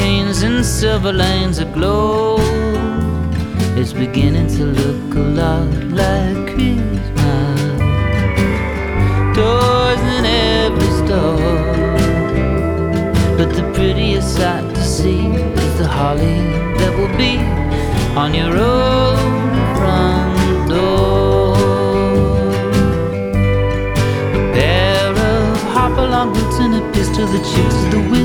chains and silver lanes aglow. It's beginning to look a lot like Christmas. Doors in every store, but the prettiest sight to see is the holly that will be on your own front door. A pair of hop-along boots and a pistol that shoots the wind